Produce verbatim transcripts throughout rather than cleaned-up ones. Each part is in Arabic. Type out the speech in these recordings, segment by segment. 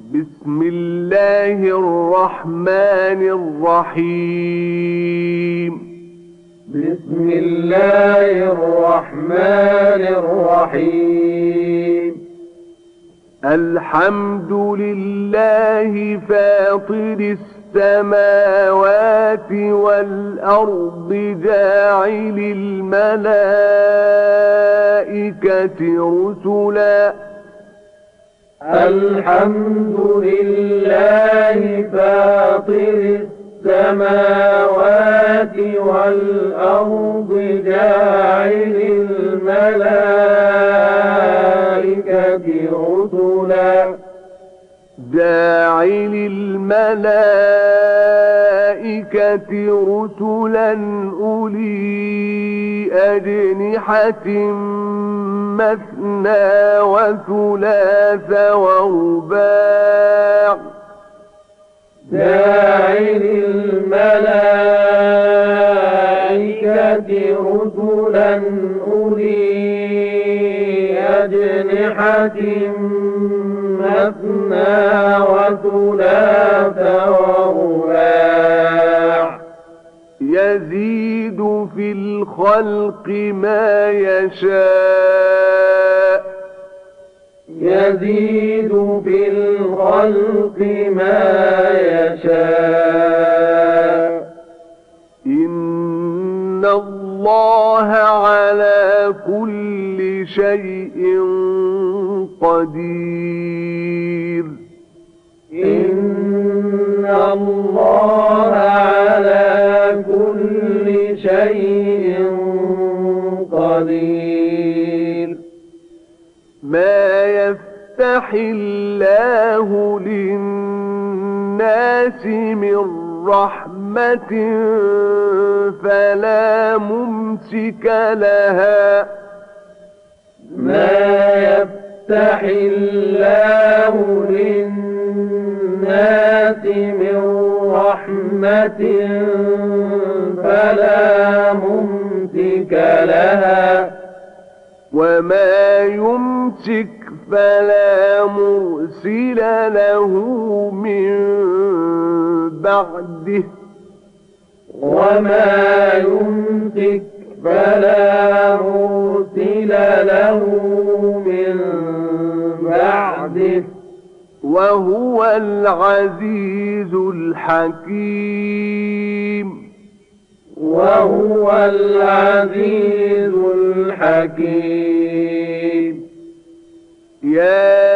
بسم الله الرحمن الرحيم بسم الله الرحمن الرحيم الحمد لله فاطر السماوات والأرض جاعل الملائكة رسلا الحمد لله فاطر السماوات والأرض جاعل الملائكة رسلا جاعل الملائكة رسلا أولي أجنحة مثنى وثلاث ورباع جاعل الملائكة رسلا أولي أجنحة مثنى وثلاث ورباع يزيد في الخلق ما يشاء يزيد في الخلق ما يشاء إن الله على كل شيء قدير إن الله على كل شيء قدير ما يفتح الله للناس من رحمة فلا ممسك لها ما يفتح الله للناس من رحمة فلا ممسك لها وما يمسك فلا مرسل له من بعده وما يمسك فلا مرسل له من بعده وهو العزيز الحكيم وهو العزيز الحكيم يا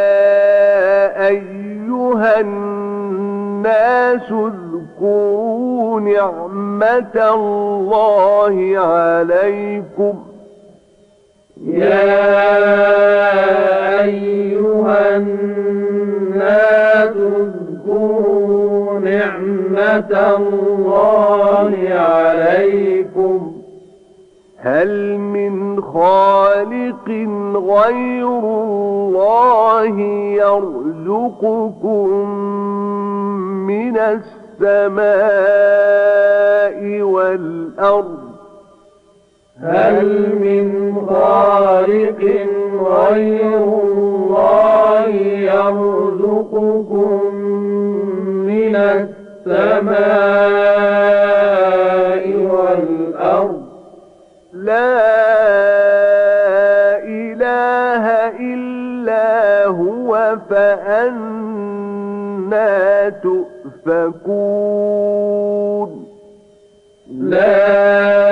أيها الناس اذكروا نعمة الله عليكم يا أيها الناس اذكروا نعمة الله عليكم هل من خالق غير الله يرزقكم من السماء والأرض هل من خالق غير الله يرزقكم من السماء والأرض لا إله إلا هو فأنى تؤفكون لا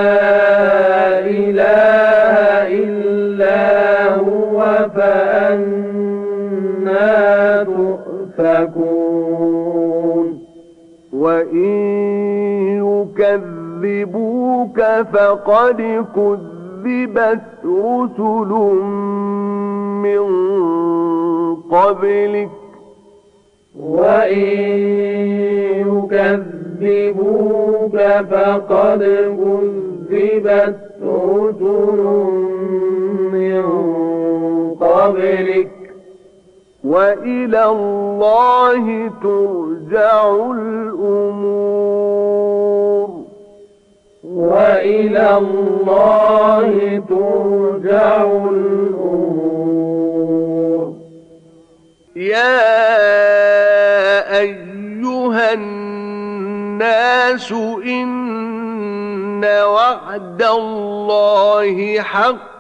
إله إلا هو فأنى تؤفكون وإن يكذبوك فقد كذبت رسل من قبلك وإن يكذبوك فقد كذبت رسل من قبلك وإلى الله ترجع الأمور وإلى الله ترجع الأمور يا أيها الناس إن وعد الله حق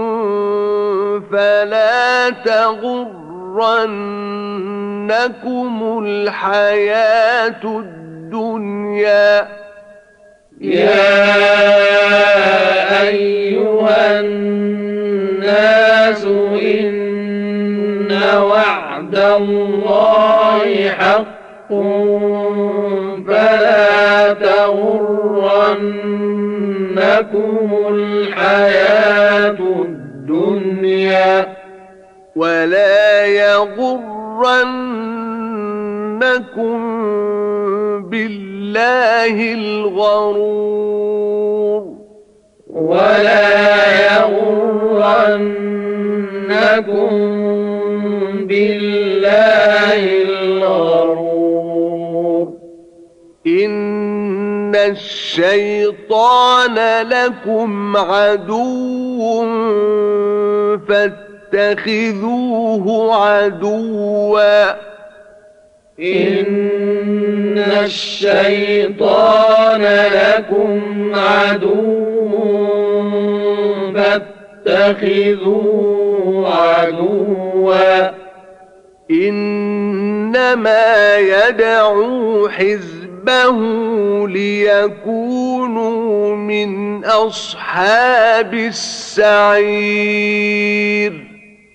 فلا تغرنكم الحياة الدنيا يا أيها الناس إن وعد الله حق فلا تغرنكم الحياة الدنيا ولا يغرنكم بالله الغرور ولا يغرنكم بالله الغرور إن الشيطان لكم عدو فاتخذوه عدوا إن الشيطان لكم عدو فاتخذوه عدوا إنما يدعو حزبه ليكونوا من أصحاب السعير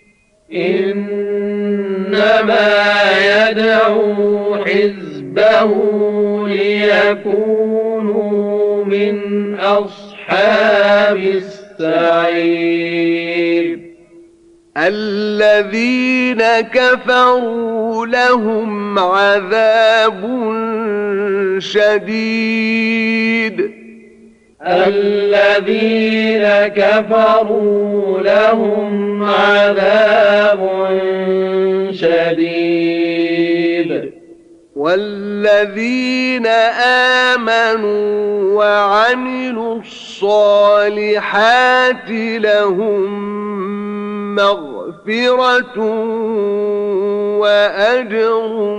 إنما يدعو حزبه ليكونوا من أصحاب السعير الذين كفروا لهم عذاب شديد الذين كفروا لهم عذاب شديد والذين آمنوا وعملوا الصالحات لهم مغفرة وأجر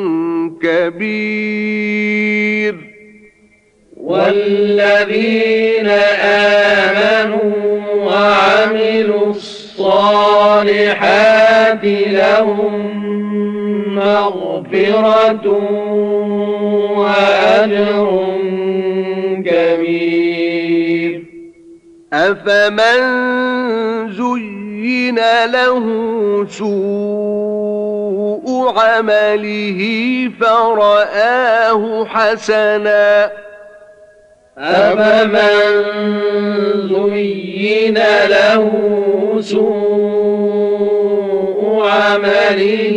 كبير والذين آمنوا وعملوا الصالحات لهم مغفرة وأجر كبير أفمن زين له سوء عمله فرآه حسنا أفمن زين له سوء عمله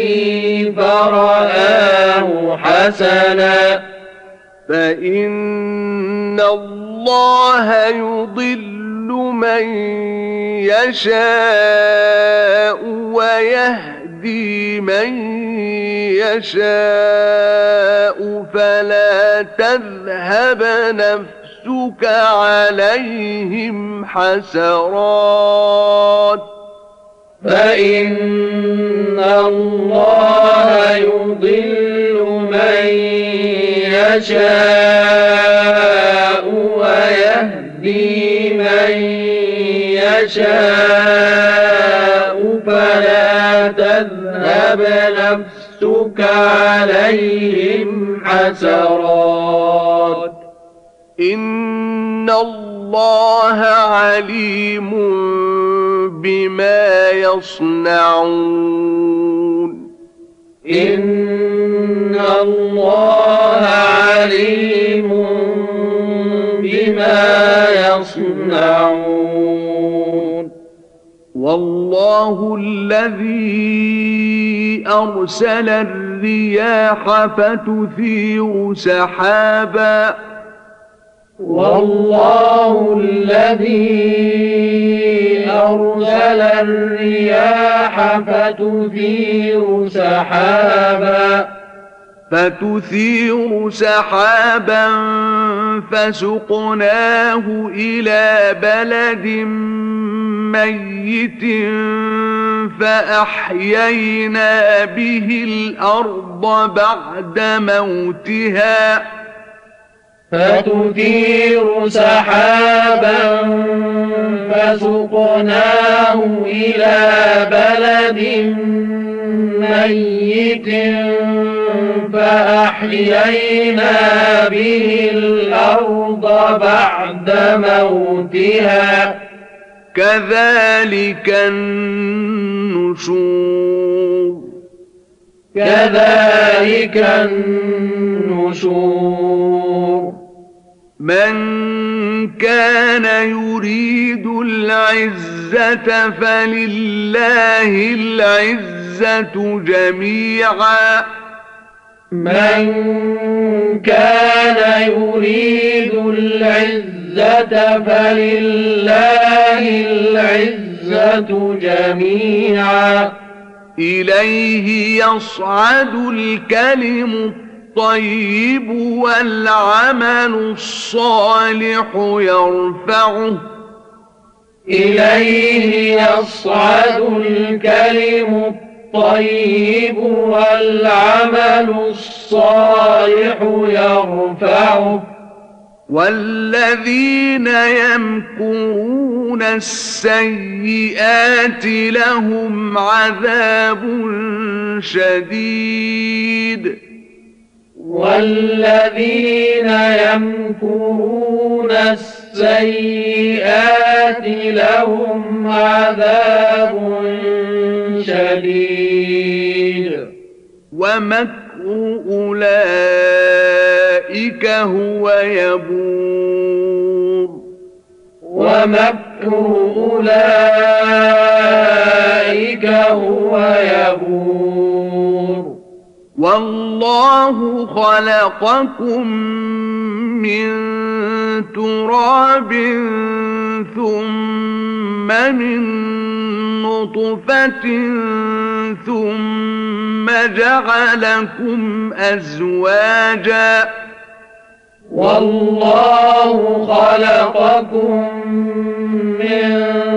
فرآه حسنا فإن الله يضل من يشاء ويهدي من يشاء فلا تذهب نفسك عليهم حسرات فإن الله يضل من يشاء ويهدي من يشاء فلا تذهب نفسك عليهم حسرات إن الله عليم بما يصنعون إن الله عليم بما يصنعون والله الذي أرسل الرياح فتثير سحابا والله الذي أرسل الرياح فتثير سحابا فتثير سحابا فسقناه إلى بلد ميت فأحيينا به الأرض بعد موتها فتثير سحابا فسقناه إلى بلد ميت فأحيينا به الأرض بعد موتها كذلك النشور كذلك النشور من كان يريد العزة فلله العزة جميعا من كان يريد العزة فلله العزة جميعا إليه يصعد الكلم الطيب والعمل الصالح يرفعه إليه يصعد الكلم الطيب والعمل الصالح يرفعه والذين يمكرون السيئات لهم عذاب شديد والذين يمكرون السيئات لهم عذاب شديد ومكر أولئك هو يبور ومكر أولئك هو يبور والله خلقكم من تراب ثم من نطفة ثم جعلكم أزواجا والله خلقكم من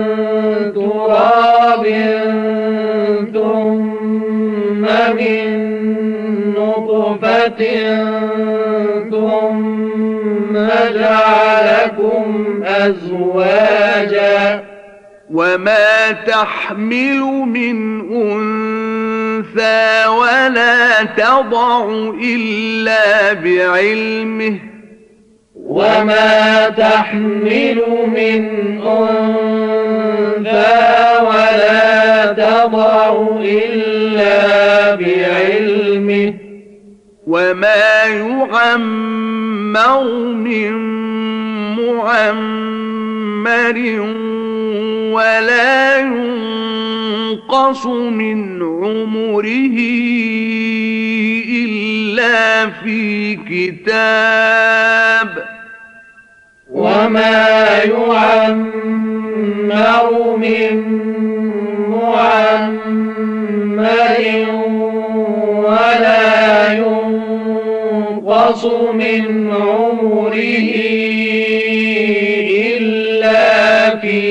تراب ثم من نطفة ثم جعلكم أزواجا وما تحمل من أنثى ولا تضع إلا بعلمه وما تحمل من أنثى ولا تضع إلا بعلمه وما يعمر من معمر ولا ينقص من عمره إلا في كتاب وما يعمر من معمر ولا ينقص من عمره إلا في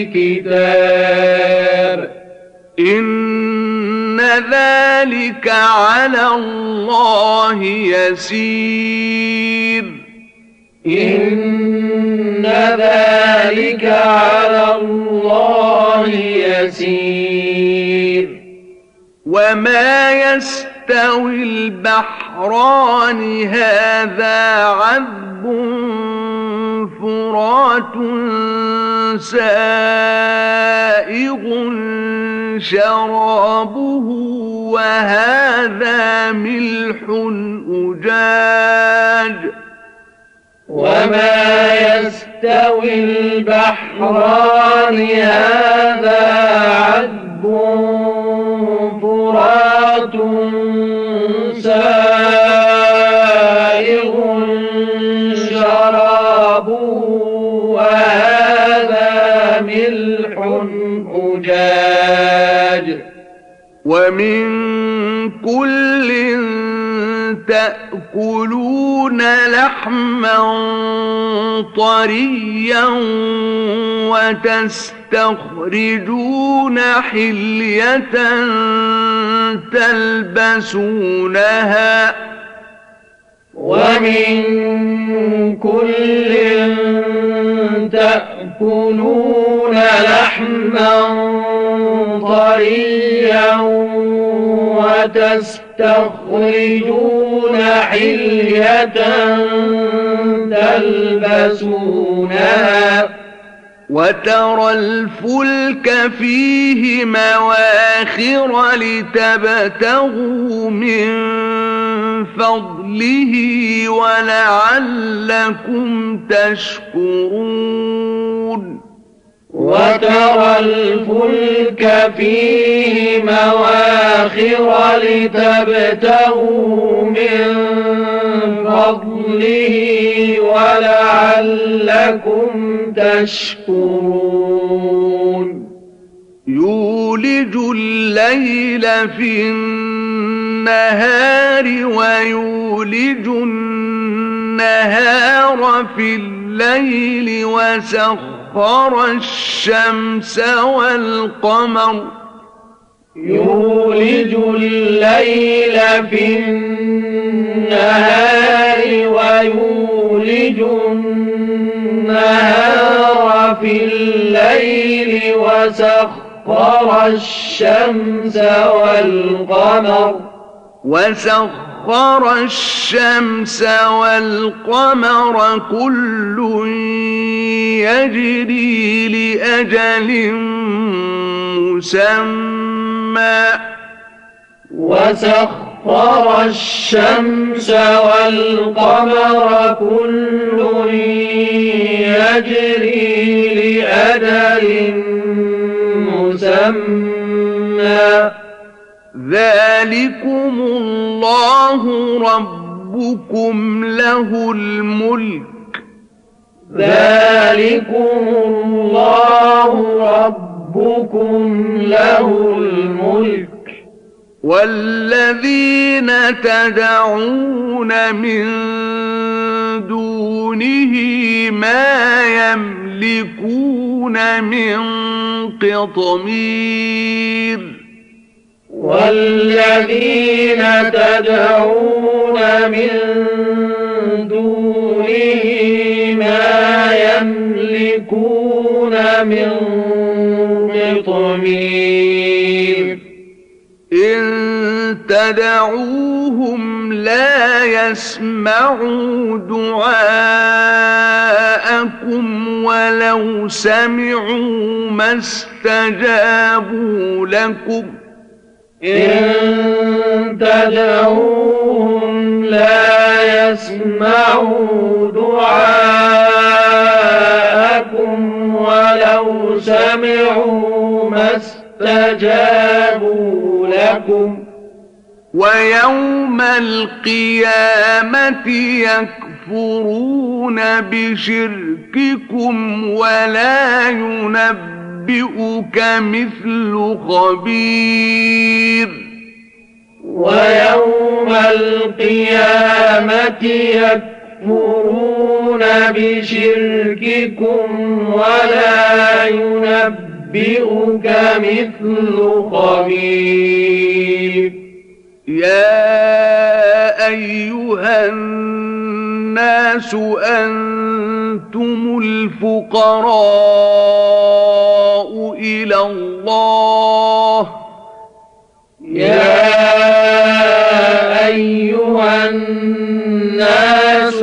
كتاب إن ذلك على الله يسير إن ذلك على الله يسير وما يستوي البحران هذا عذب فرات سائغ شرابه وهذا ملح أجاج وما يستوي البحران هذا عذب فرات سائغ شرابه وهذا ملح أجاج ومن كل تأكلون لحما طريا وتستخرجون حلية تلبسونها ومن كل تأكلون لحما طريا وتستخرجون حلية تلبسونها وترى الفلك فيه مواخر لتبتغوا من فضله ولعلكم تشكرون وترى الفلك فيه مواخر لتبتغوا من فضله ولعلكم تشكرون يولج الليل في النهار ويولج النهار في الليل وسخر الشمس والقمر يولج الليل في النهار ويولج النهار في الليل وسخر الشمس والقمر وسخر الشمس والقمر كل يجري لأجل مسمى وسخر الشمس والقمر كل يجري لأجل مسمى ذلكم الله ربكم له الملك ذلكم الله ربكم له الملك والذين تدعون من دونه ما يملكون من قطمير والذين تدعون من دونه ما يملكون من قطمير إن تدعوهم لا يسمعوا دعاءكم ولو سمعوا ما استجابوا لكم إن تدعوهم لا يسمعوا دعاءكم ولو سمعوا ما استجابوا لكم ويوم القيامة يكفرون بشرككم ولا ينبئك مثل خبير ويوم القيامة يكفرون بشرككم ولا ينبئك مثل خبير يا أيها الناس أنتم الفقراء إلى الله يا أيها الناس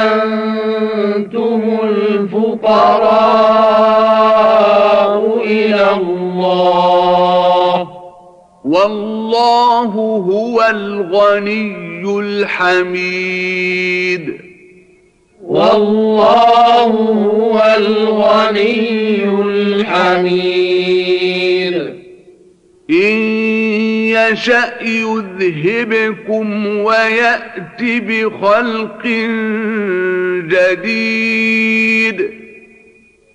أنتم الفقراء إلى الله والله هو الغني الحميد والله هو الغني الحميد إن يشأ يذهبكم ويأت بخلق جديد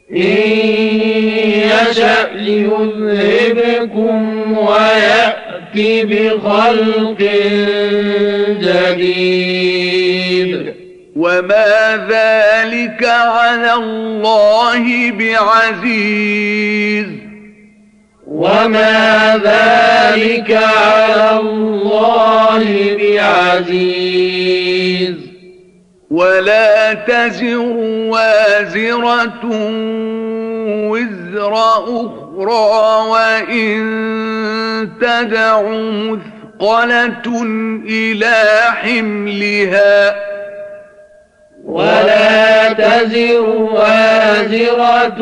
إن يشأ يذهبكم ويأت بخلق جديد وما ذلك على الله بعزيز وما ذلك على الله بعزيز ولا تزر وازرة وزر أخرى وإن تدع مثقلة إلى حملها ولا تزر وازرة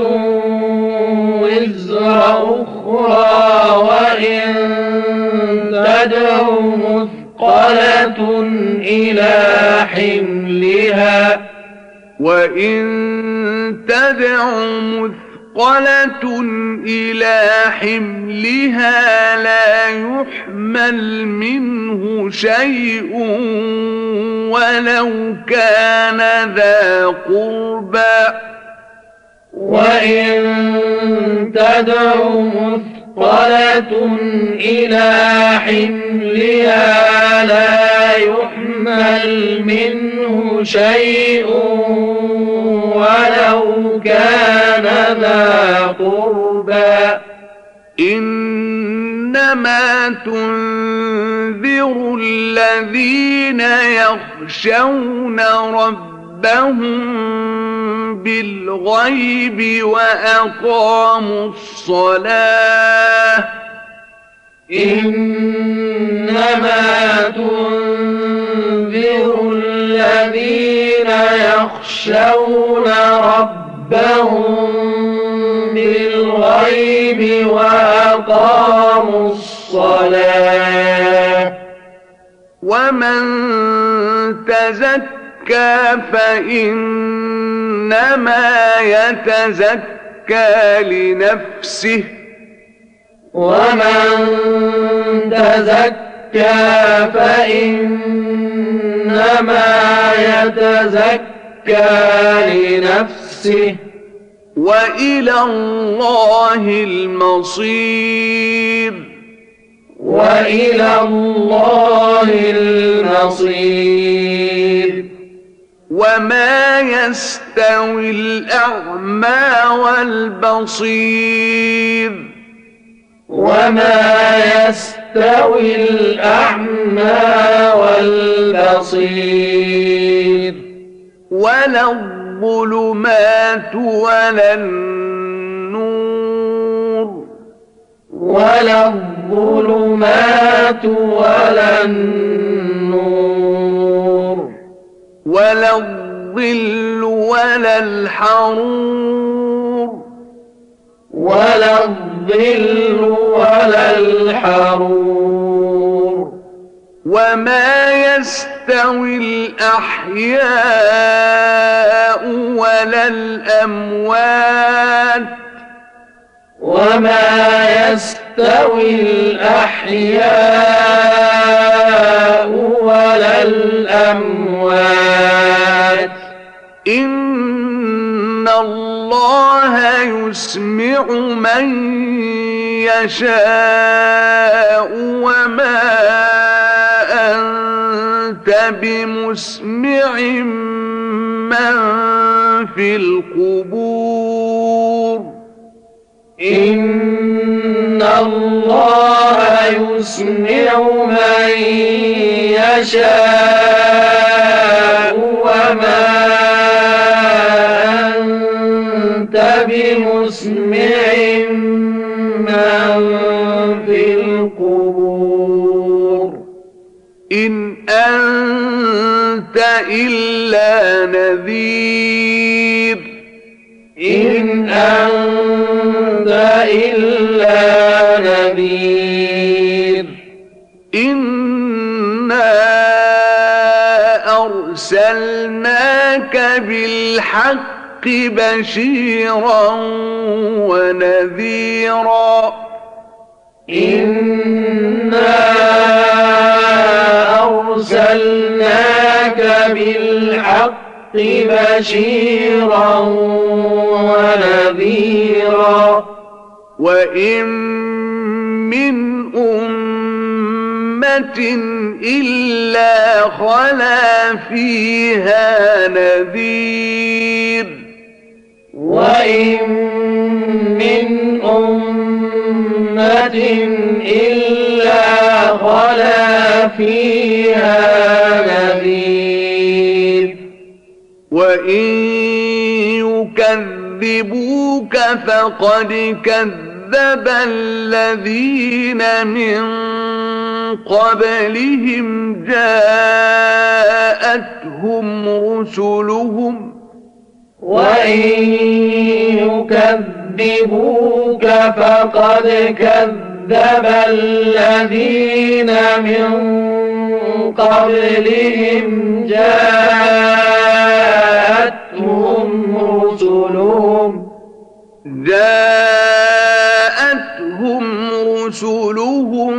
وزر أخرى وإن تدع مثقلة إلى حملها وإن تدع مثقلة إلى حملها لا يحمل منه شيء ولو كان ذا قربى وإن تدع مثقلة إلى حملها لا يحمل منه شيء ولو كان ذا قربى إنما تنذر الذين يخشون ربهم بالغيب وأقاموا الصلاة إنما تنذر الذين يخشون ربهم بالغيب وأقاموا الصلاة ومن تزكى فإنما يتزكى لنفسه ومن تزكى فإنما يتزكى لنفسه وإلى الله المصير وإلى الله المصير وما يستوي الأعمى والبصير وما يستوي الأعمى والبصير ولا الظلمات ولا النور ولا الظلمات ولا النور ولا الظل ولا الحرور ولا الظل ولا الحرور وما يستوي الأحياء ولا الأموات وما يستوي الأحياء ولا الأموات إن الله يسمع من يشاء وما أنت بمسمع من في القبور إن الله يسمع من يشاء وما أنت بمسمع من في القبور إن أنت إلا نذير إن أنت إلا نذير إنا أرسلناك بالحق بشيرا ونذيرا إنا أرسلناك بالحق بشيرا ونذيرا وإن من أمة إلا خلا فيها نذير وإن من أمة إلا خلا فيها نذير وإن يكذبوك فقد كذب الذين من قبلهم جاءتهم رسلهم وإن يكذبوك فقد كذب الذين من قبلهم جاءتهم رسلهم جاءتهم رسلهم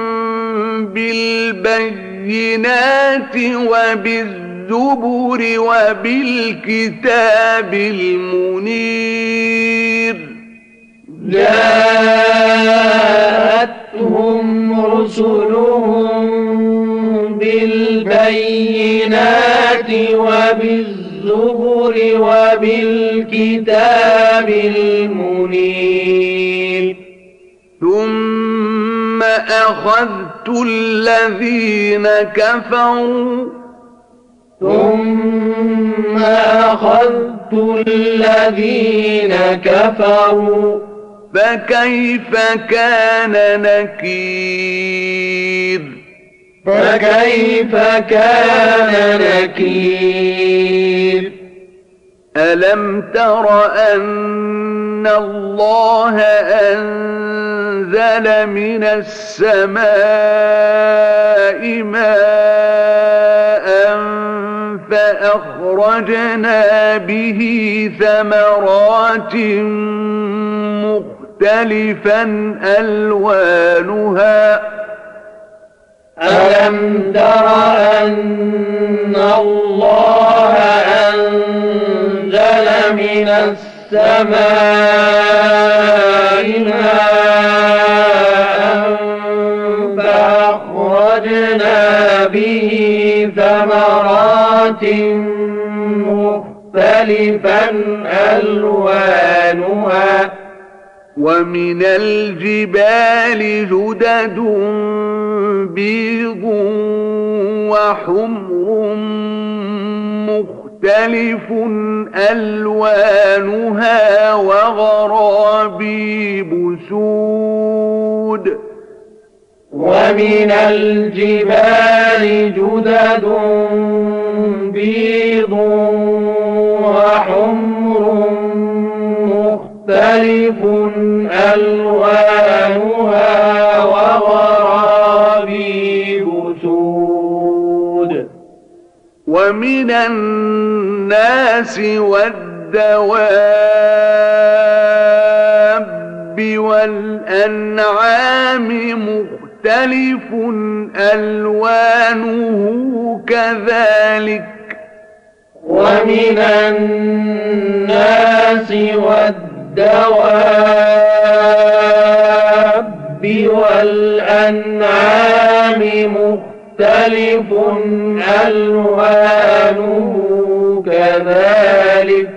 بالبينات وبالزبر وبالكتاب المنير جاءتهم رسلهم بالبينات وبالزبر وبالكتاب المنير ثم أخذت الذين كفروا ثم أخذت الذين كفروا فكيف كان نكير فكيف كان نكير ألم تر أن الله أنزل من السماء ماء فأخرجنا به ثمرات مختلفا ألوانها ألم تر أن الله أنزل من السماء ماء فأخرجنا به ثمرات مختلفا ألوانها ومن الجبال جدد بيض وحمر مختلف ألوانها وغرابيب سود ومن الجبال جدد بيض وحمر مختلف ألوانها وغرابيب سود ومن الناس والدواب والأنعام مختلف ألوانه كذلك ومن الناس والدواب والأنعام مختلف ألوانه كذلك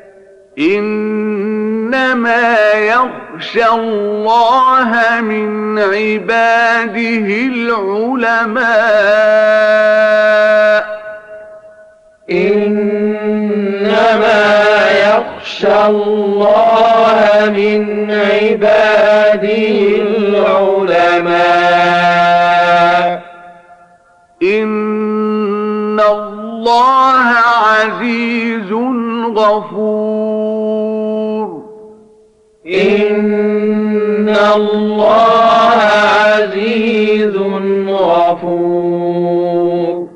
إنما يخشى الله من عباده العلماء إنما يخشى الله من عباده العلماء إن الله عزيز غفور إن الله عزيز غفور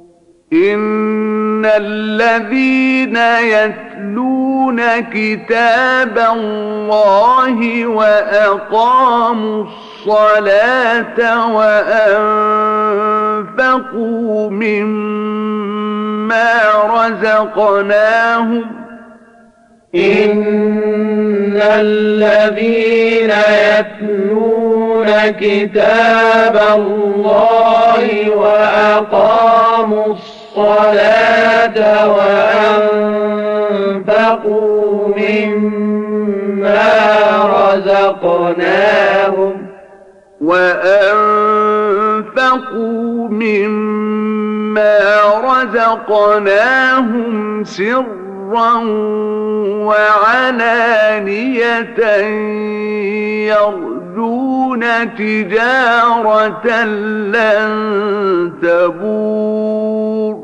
إن الذين يتلون كتاب الله وأقاموا الصلاة وأنفقوا مما رزقناهم إن الذين يتلون كتاب الله وأقاموا الصلاة وأنفقوا مما رزقناهم وأنفقوا مما رزقناهم سرا وعلانية يرجون تجارة لن تبور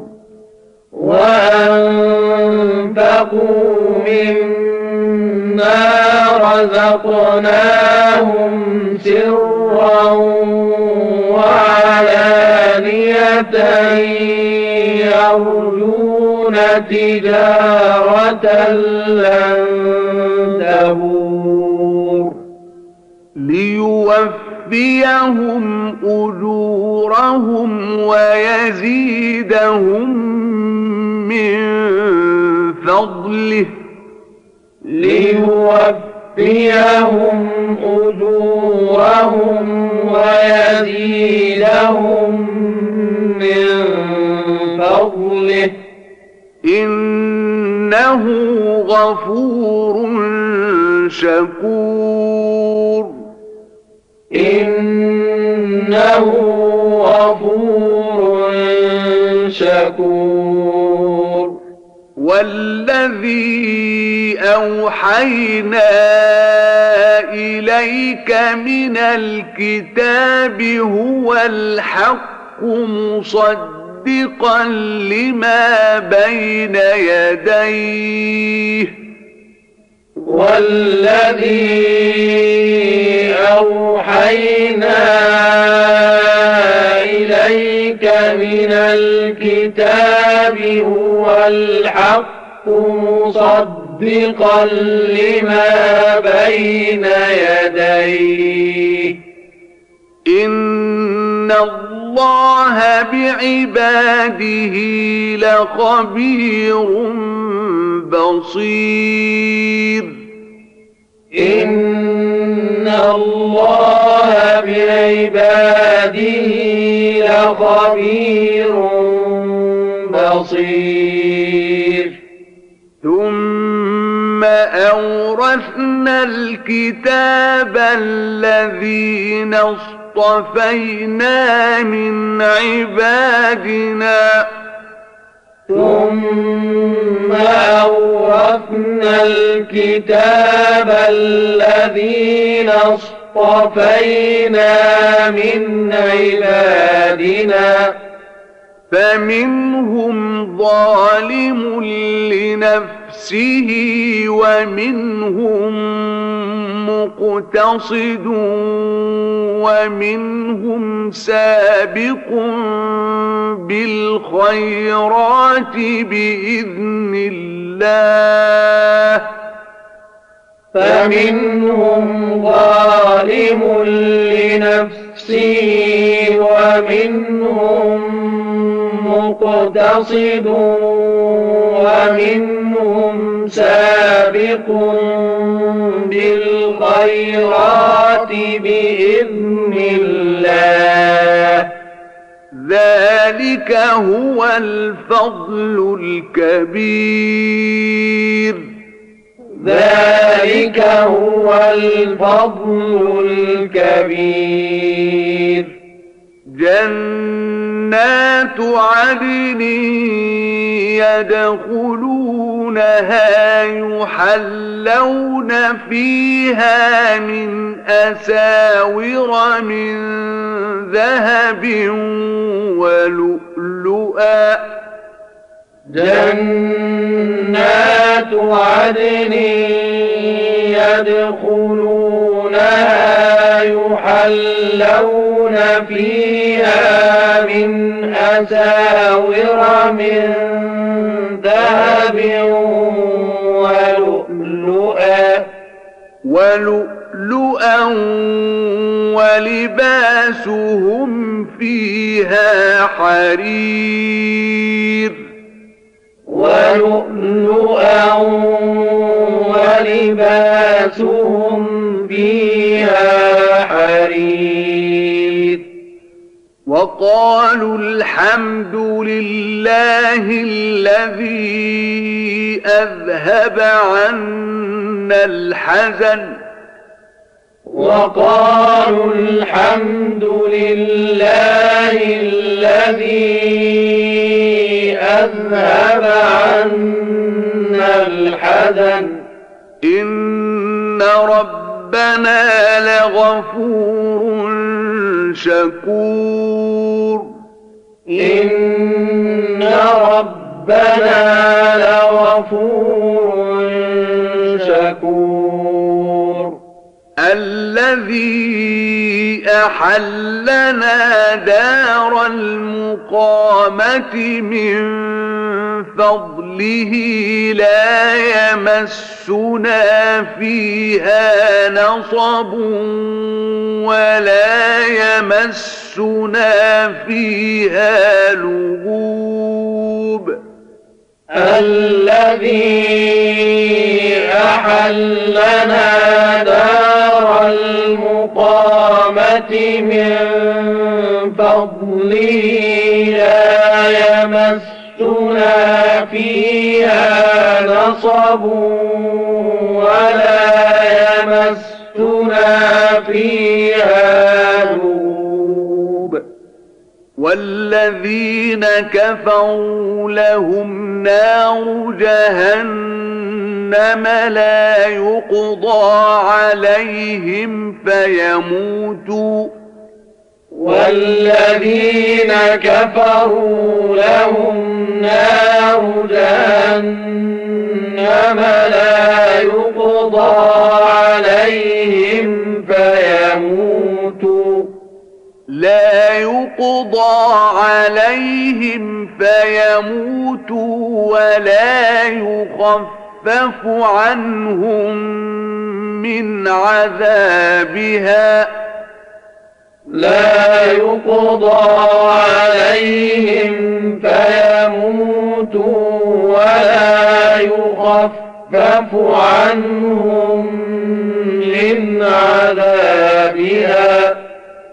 وأنفقوا مما رزقناهم سرا وعلانية يرجون تجارة لن تبور ليوفيهم أجورهم ويزيدهم من فضله ليوفيهم أجورهم ويزيدهم من فضله إنه غفور شكور إنه غفور شكور والذي أوحينا إليك من الكتاب هو الحق مصدقا لما بين يديه والذي أوحينا إليك من الكتاب هو الحق مصدقا لما بين يديه إن الله بعباده لخبير بصير إن الله بعباده لخبير بصير ثم أورثنا الكتاب الذين اصطفينا من عبادنا ثم أورثنا الكتاب الذين اصطفينا من عبادنا فمنهم ظالم لنفسه ومنهم مقتصد ومنهم سابق بالخيرات بإذن الله فمنهم ظالم لنفسه ومنهم مقتصد ومنهم سابق بالخيرات بإذن الله ذلك هو الفضل الكبير ذلك هو الفضل الكبير جنات عدن يدخلونها يحلون فيها من أساور من ذهب ولؤلؤا جنات عدن يدخلونها يحلون فيها من أساور من ذهب ولؤلؤا ولؤلؤا ولباسهم فيها حرير ولؤلؤا وقالوا الحمد لله الذي أذهب عنا الحزن وقالوا الحمد لله الذي أذهب عنا الحزن إن ربنا لغفور شكور إن ربنا لغفور شكور الذي أحلنا دار المقامة من فضله لا يمسنا فيها نصب ولا يمسنا فيها لغوب الذي أحلنا دار المقامة من فضله لا يمسنا فيها نصب ولا يمسنا فيها لغوب والذين كفروا لهم نار جهنم لا يقضى عليهم فيموتوا والذين كفروا لهم نار جهنم لا يقضى عليهم فيموتوا لا يقضى عليهم فيموتوا ولا يخفف عنهم من عذابها لا يقضى عليهم فيموتوا ولا يخفف عنهم من عذابها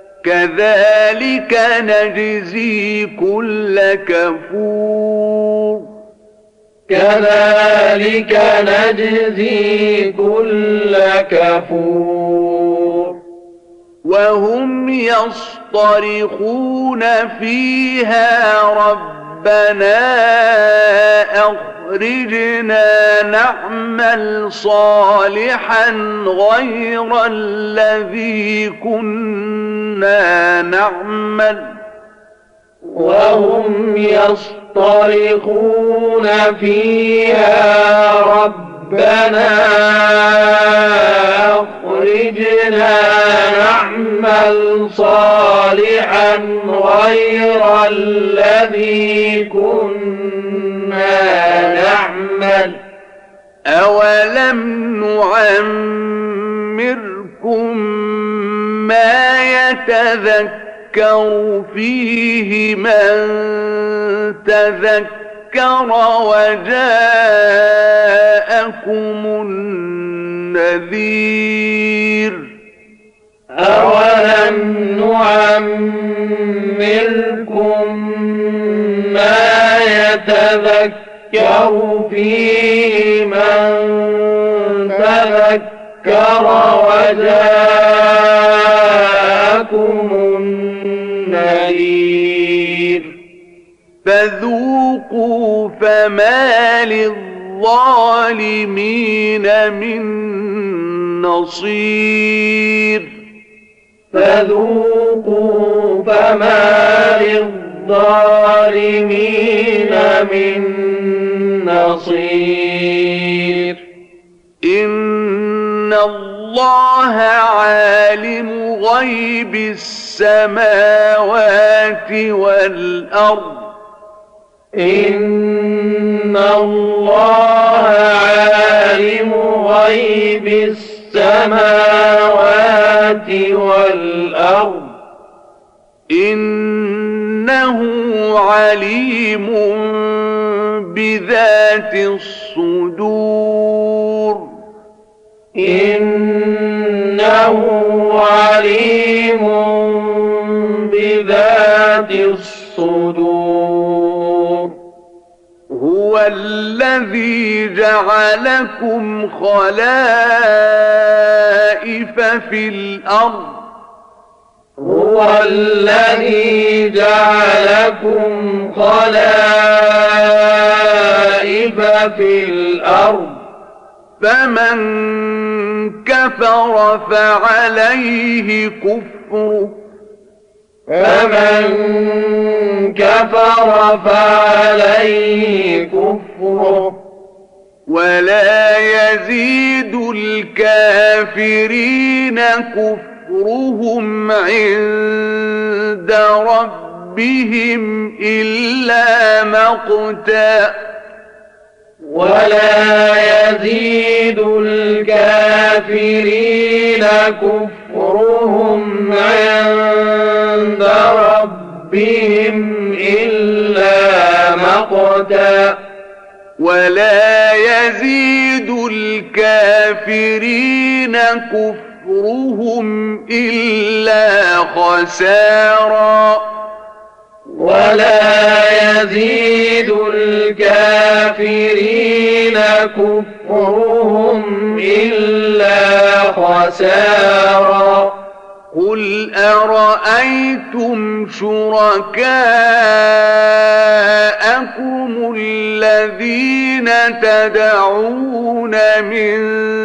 كذلك نجزي كل كفور كذلك نجزي كل كفور وهم يصطرخون فيها ربنا أخرجنا نعمل صالحا غير الذي كنا نعمل وهم يصطرخون فيها ربنا أخرجنا نعمل صالحا غير الذي كنا نعمل أولم نعمركم ما يتذكر فيه من تذكر وجاءكم النذير أولم نعمركم ما يتذكر فيه من تذكر وجاءكم النذير فذوقوا فما للظالمين من نصير فذوقوا فما للظالمين من نصير إن الله عالم غيب السماوات والأرض إن الله عالم غيب السماوات والأرض إنه عليم بذات الصدور إنه عليم بذات ذات الصدور هو الذي جعلكم خلائف في الأرض هو الذي جعلكم خلائف في الأرض فمن كفر فعليه كفره فمن كفر فعليه كفره ولا يزيد الكافرين كفرهم عند ربهم إلا مقتا ولا يزيد الكافرين كفرهم عند ربهم إلا مقتا ولا يزيد الكافرين كفرهم إلا خسارا ولا يزيد الكافرين كفرهم إلا خسارا قل أرأيتم شركاءكم الذين تدعون من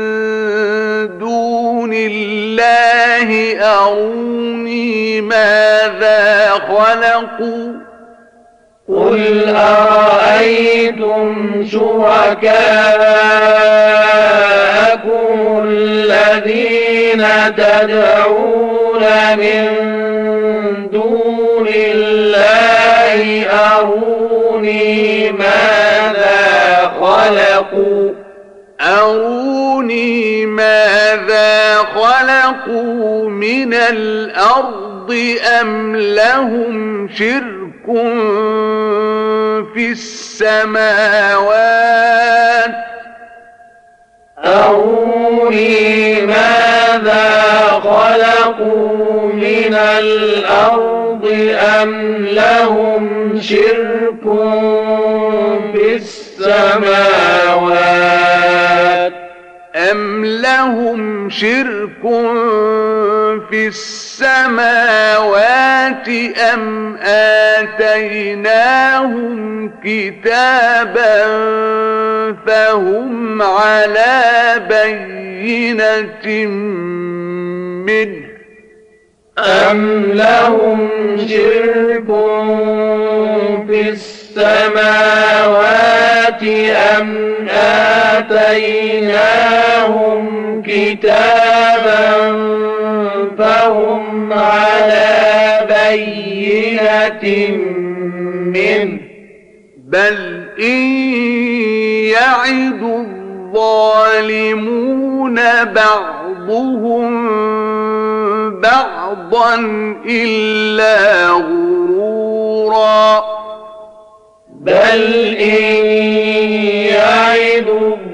دون الله أروني ماذا خلقوا قل أرأيتم شركاءكم الذين تدعون من دون الله أروني ماذا خلقوا أروني ماذا خلقوا من الأرض أم لهم شرك في السماوات أروني ماذا خلقوا من الأرض أم لهم شرك في السماوات أم لهم شرك في السماوات أم آتيناهم كتابا فهم على بينة منه أم لهم شرك في السماوات أم آتيناهم كتابا فهم على بينة منه بل إن يعد الظالمون بعضهم بعضا إلا غرورا بل إن يعد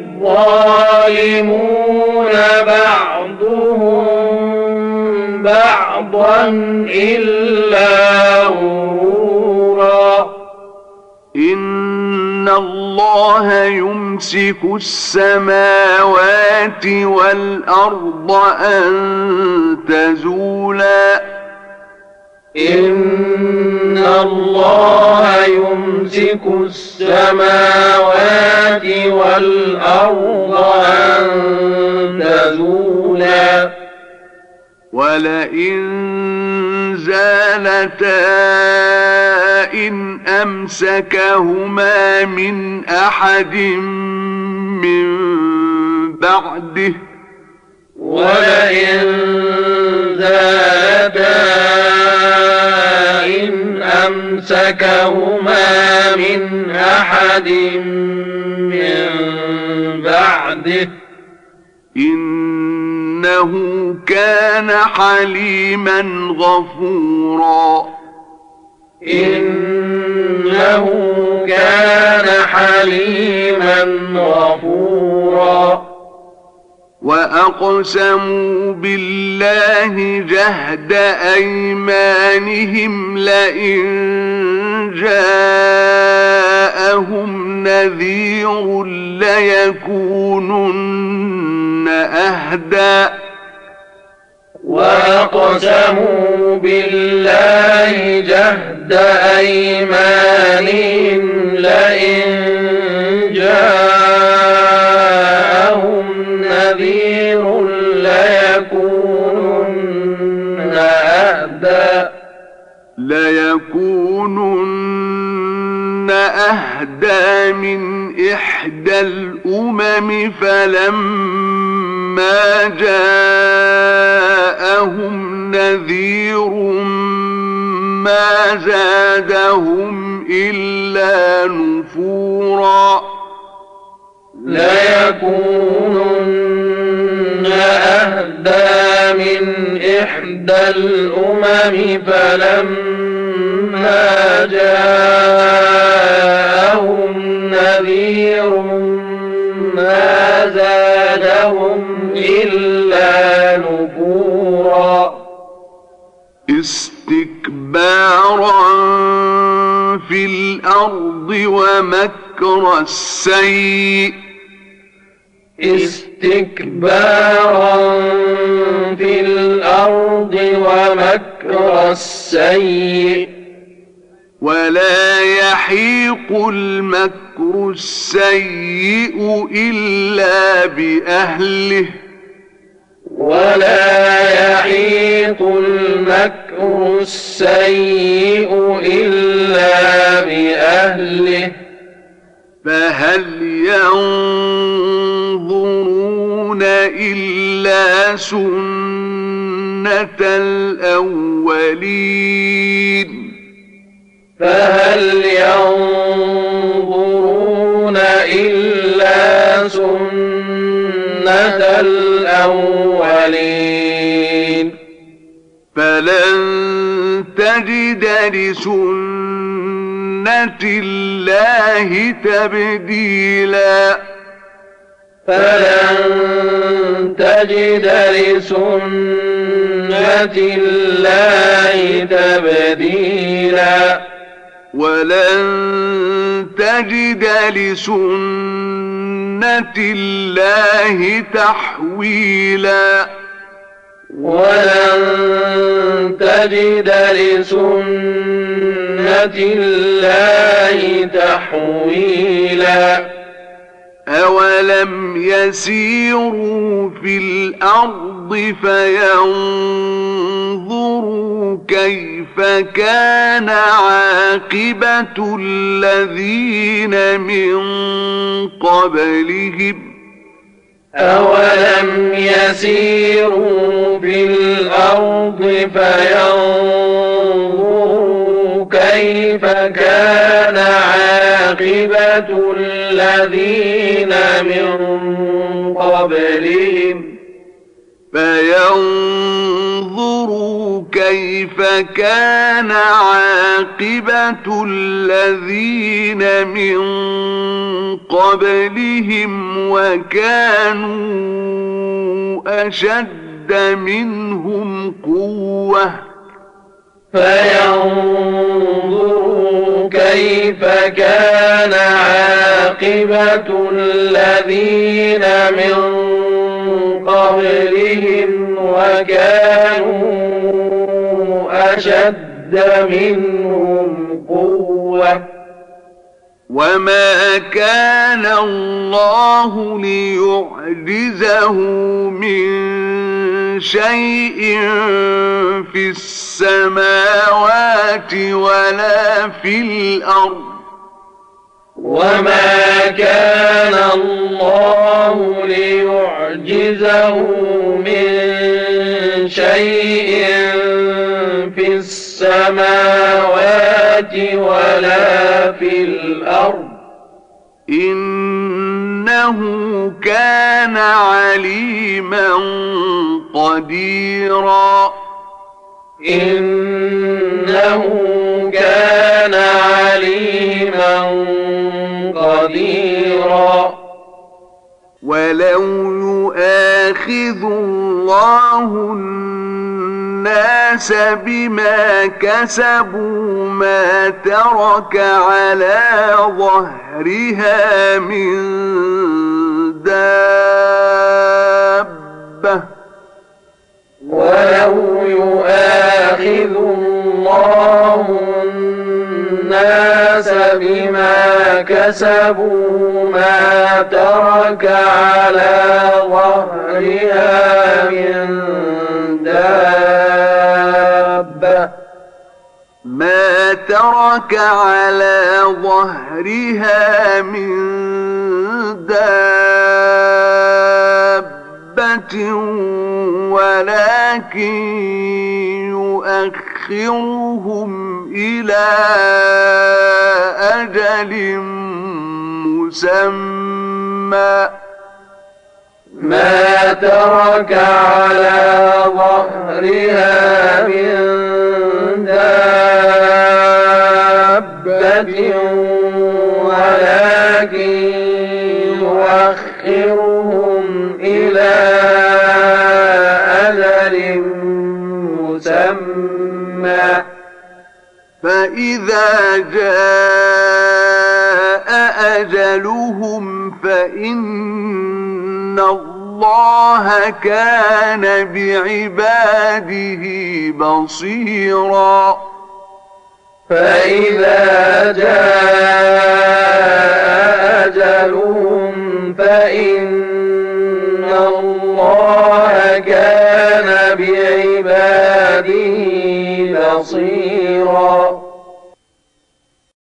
الظالمون بعضهم بعضا إلا غرورا إن الله يمسك السماوات والأرض أن تزولا إن الله يمسك السماوات والأرض أن تزولا ولئن زالتا إن أمسكهما من أحد من بعده ولئن زالتا إن أمسكهما من أحد من بعده إنه كان حليما غفورا إنه كان حليما غفورا وأقسموا بالله جهد أيمانهم لئن جاءهم نذير ليكونن أهدى وأقسموا بالله جهد أيمانهم لئن جاءهم نذير ليكونن أهدى ليكونن أهدى من إحدى الأمم فلما جاءهم نذير ما زادهم إلا نفورا ليكونن أهدى من إحدى الأمم فلما جاءهم نذير ما زادهم إلا نفورا استكبارا في الأرض ومكر السيء استكبارا في الأرض ومكر السيء ولا يحيق المكر السيء إلا بأهله ولا يحيق المكر السيء إلا بأهله فهل ينظرون إلا سنة الأولين فهل ينظرون إلا سنة الأولين فلن تجد لسنة الله تبديلا فلن تجد لسنة الله تبديلا ولن تجد لسنة الله تحويلا ولن تجد لسنة الله تحويلا أولم يسيروا في الأرض فينظروا كيف كان عاقبة الذين من قبلهم أولم يسيروا في الأرض فينظروا كيف كان عاقبة الذين من قبلهم فينظروا كيف كان عاقبة الذين من قبلهم وكانوا أشد منهم قوة فينظروا كيف كان عاقبة الذين من قبلهم وكانوا أشد منهم قوة وما كان الله ليعجزه من شيء في السماوات ولا في الأرض وما كان الله ليعجزه من شيء في السماوات ولا في الأرض إنه كان عليما قديرا إنه كان عليما قديرا ولو يؤاخذ الله الناس بما كسبوا ما ترك على ظهرها من دابة ولو يؤاخذ الله الناس بما كسبوا ما ترك على ظهرها من دابة ما ترك على ظهرها من دابة ولكن يؤخرهم إلى أجل مسمى ما ترك على ظهرها من دابة ولكن يؤخرهم إلى أجل مسمى فإذا جاء أجلهم فإن الله كان بعباده بصيرا فإذا جاء أجلهم فإن الله كان بعباده بصيرا